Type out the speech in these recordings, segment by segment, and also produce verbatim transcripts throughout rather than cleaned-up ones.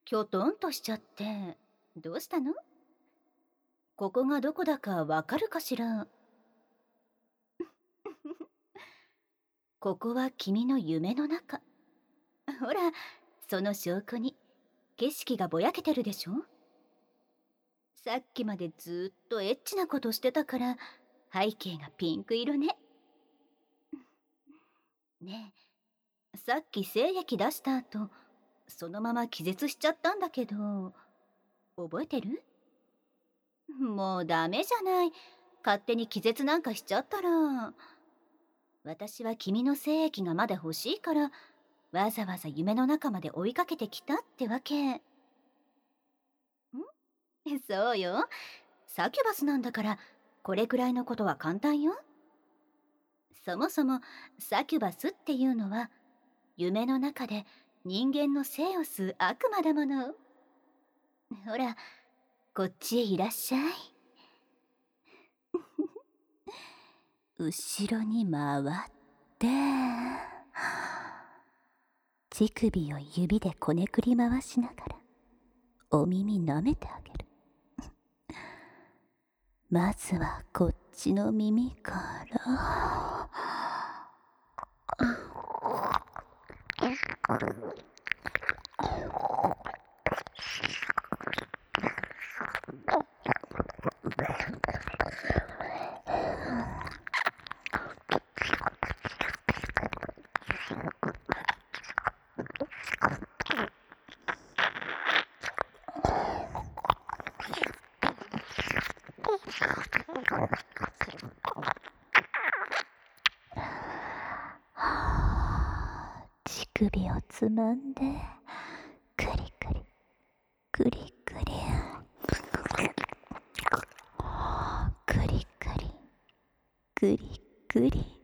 きょとんとしちゃって、どうしたの？ここがどこだかわかるかしら？ここは君の夢の中。ほら、その証拠に、景色がぼやけてるでしょ？さっきまでずっとエッチなことしてたから、背景がピンク色ね。ねえ、さっき精液出した後、そのまま気絶しちゃったんだけど、覚えてる？もうダメじゃない。勝手に気絶なんかしちゃったら。私は君の精液がまだ欲しいから、わざわざ夢の中まで追いかけてきたってわけ。んそうよ。サキュバスなんだから、これくらいのことは簡単よ。そもそも、サキュバスっていうのは、夢の中で人間の精を吸う悪魔だもの。ほら、こっちへいらっしゃい。後ろに回って、乳首を指でこねくり回しながら、お耳舐めてあげる。まずはこっちの耳から。乳首をつまんで、くりくり、くりくり。くりくり、くりくり。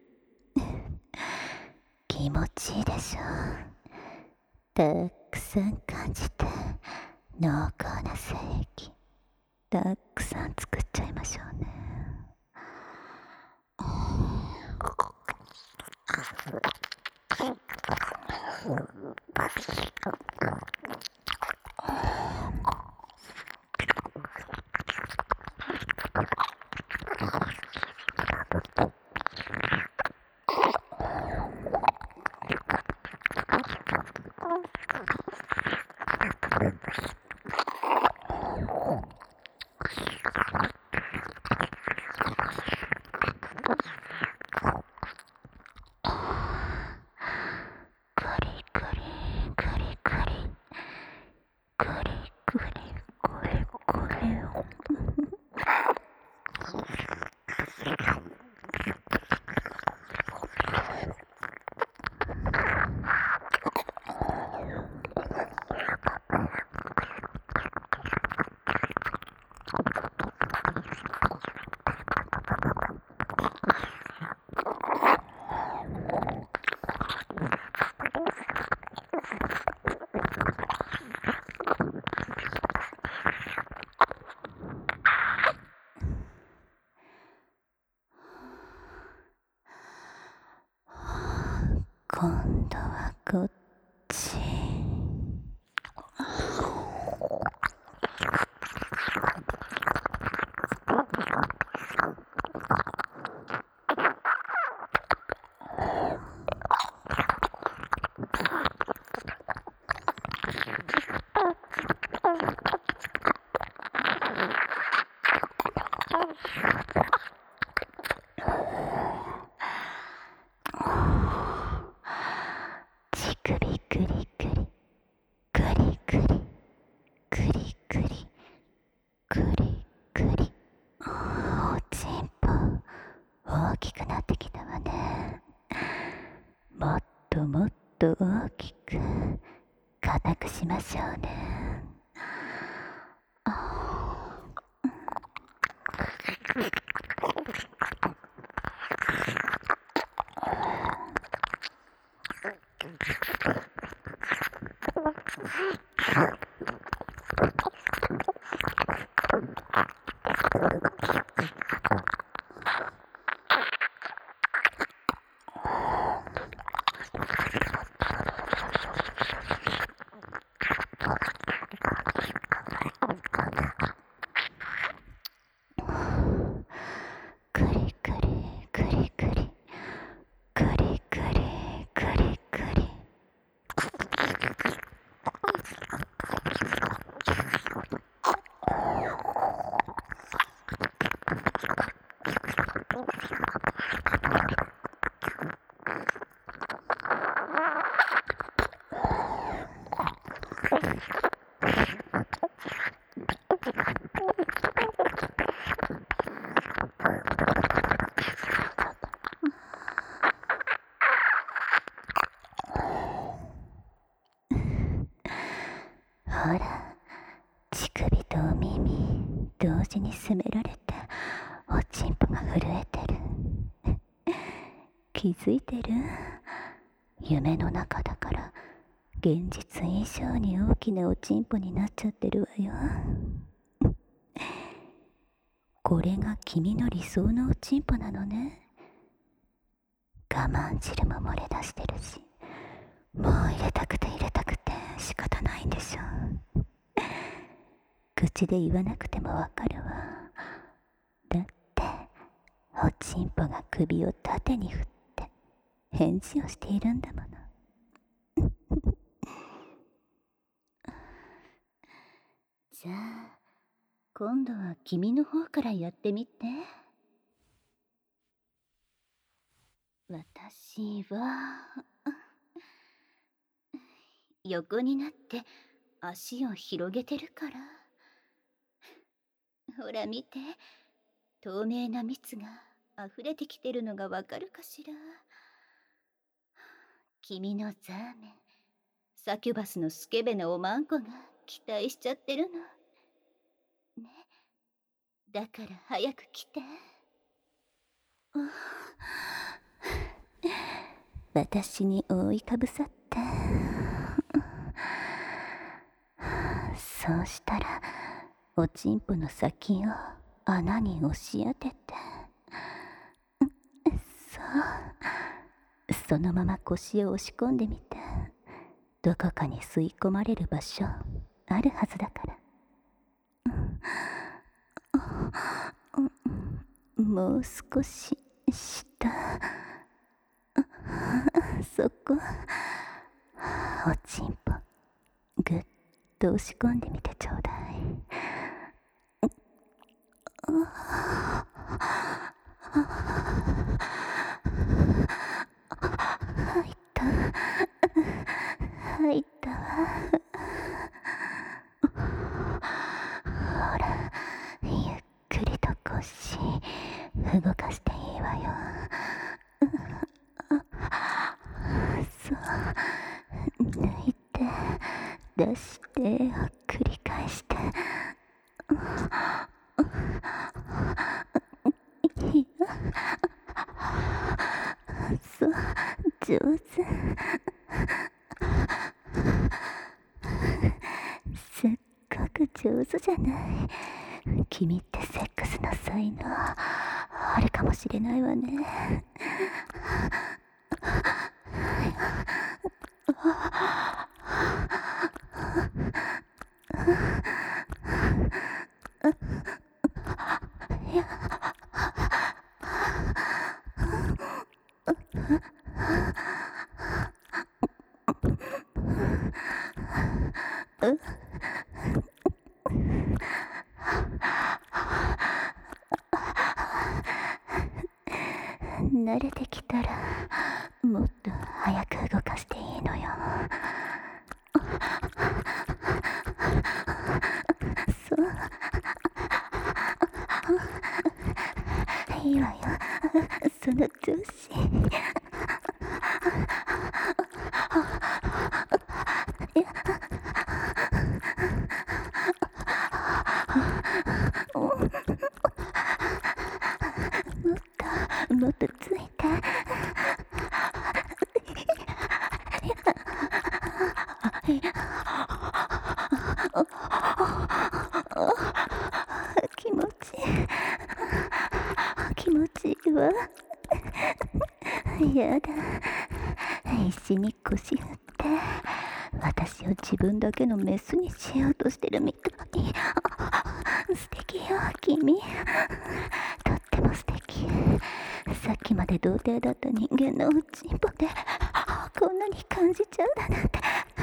気持ちいいでしょ？たくさん感じて、濃厚な精液、たくさん作っちゃいましょうね。今度はこっち。乳首くりくり、くりくり、くりくり、くりくり。おちんぽ大きくなってきたわね。もっともっと大きく硬くしましょうね。 ほら、乳首とお耳同時に攻められておちんぽが震えてる。気づいてる？夢の中だから現実以上に大きなおちんぽになっちゃってるわよ。これが君の理想のおちんぽなのね。我慢汁も漏れ出してるし、もう入れたくて入れたくて仕方ないんでしょ。口で言わなくてもわかるわ。だっておちんぽが首を縦に振って返事をしているんだもの。じゃあ今度は君の方からやってみて。私は横になって足を広げてるから。ほら見て、透明な蜜が溢れてきてるのがわかるかしら。君のザーメン、サキュバスのスケベなおまんこが期待しちゃってるのね。だから早く来て。私に覆いかぶさって。そうしたらおちんぽの先を穴に押し当てて、そうそのまま腰を押し込んでみて。どこかに吸い込まれる場所あるはずだから。もう少し下、そこ、おちんぽぐっと押し込んでみてちょうだい。入った入ったわ。ほら、ゆっくりと腰動かしていいわよ。そう、抜いて出してを繰り返して。いや、そう、上手。すっごく上手じゃない。君ってセックスの才能あるかもしれないわね。いや、慣れてきたらもっと早く動かしていいのよ。そう、いいわよ、その調子。もっとついて。気持ちいい気持ちいいわ。やだ、必死に腰振って私を自分だけのメスにしようとしてるみたい。素敵よ君、とっても素敵。さっきまで童貞だった人間のおちんぽでこんなに感じちゃうだなんて。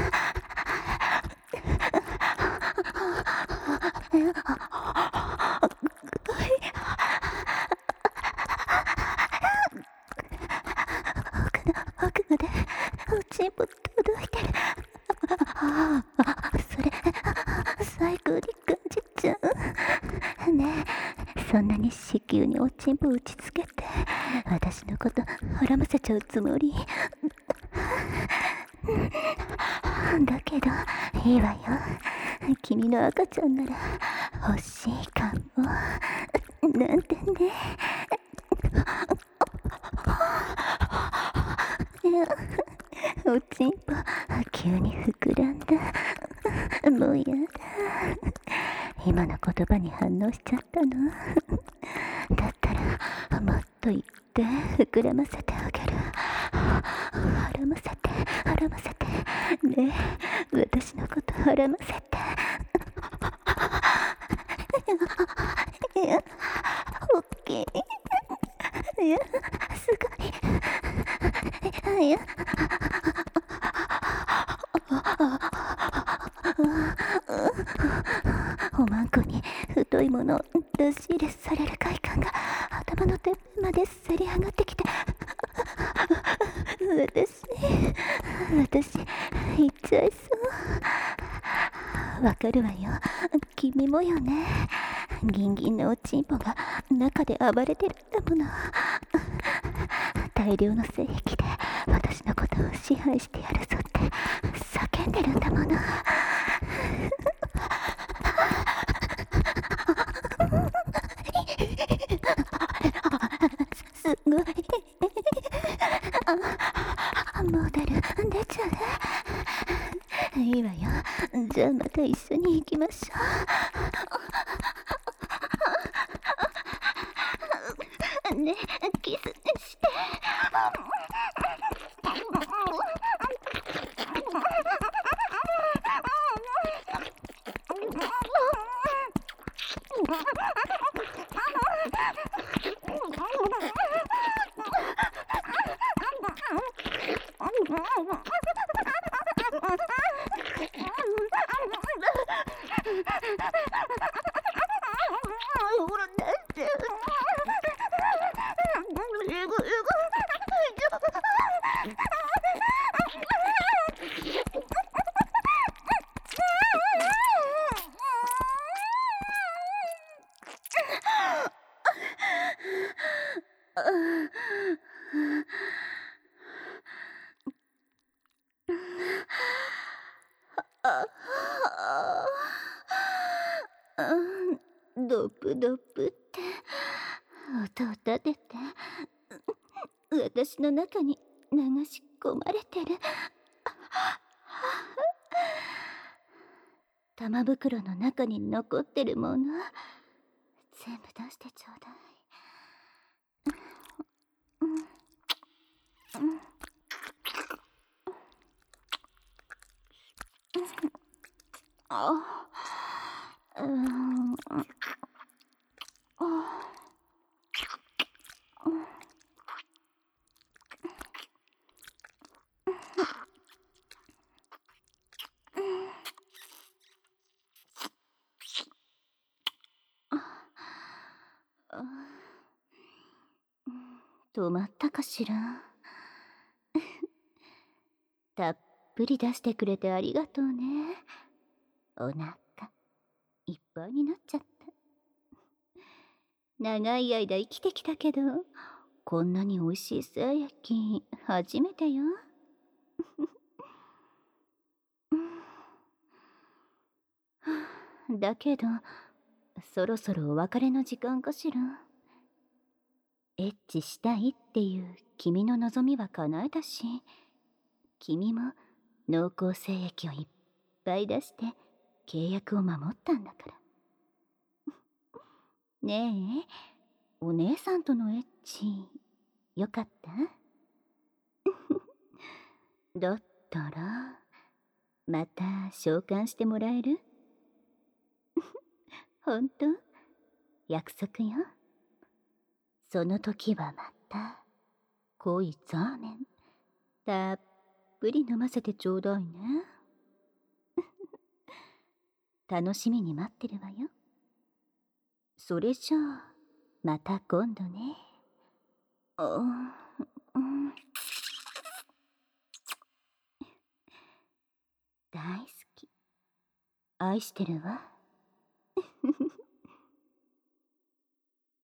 奥までおちんぽ届いてる。ああ、それ最高に感じちゃうね。え、そんなに子宮におちんぽ打ちつけて私のこと孕ませちゃうつもり？だけどいいわよ、 君の赤ちゃんなら欲しいかも。なんてね。おちんぽ急に膨らんだ。もうやだ。今の言葉に反応しちゃったの。だったらもっと言って膨らませてあげる。はらませてはらませてねえ、私のことはらませて。いや、おっきい。いや、すごい。いや、おまんこに太いものを出し入れされる快感が頭のてっぺんまでせり上がってきて、私私言っちゃいそう。わかるわよ、君もよね。ギンギンのおちんぽが中で暴れてるんだもの。大量の精液で私のことを支配してやるぞって叫んでるんだもの。すごい。あ、もう出る、出ちゃう。いいわよ。じゃあまた一緒に行きましょう。ね、キスして。ほら、だって。ドップドップって音を立てて私の中に流し込まれてる。玉袋の中に残ってるもの全部出してちょうだい。あうーん止まったかしら。たっぷり出してくれてありがとうね。お腹いっぱいになっちゃった。長い間生きてきたけどこんなに美味しい精液初めてよ。だけどそろそろお別れの時間かしら。エッチしたいっていう君の望みは叶えたし、君も濃厚精液をいっぱい出して契約を守ったんだから。ねえ、お姉さんとのエッチよかった？だったらまた召喚してもらえる？ほんと？約束よ。その時はまた濃いザーメンたっぷり飲ませてちょうだいね。楽しみに待ってるわよ。それじゃあまた今度ね。あ、うん、大好き。愛してるわ。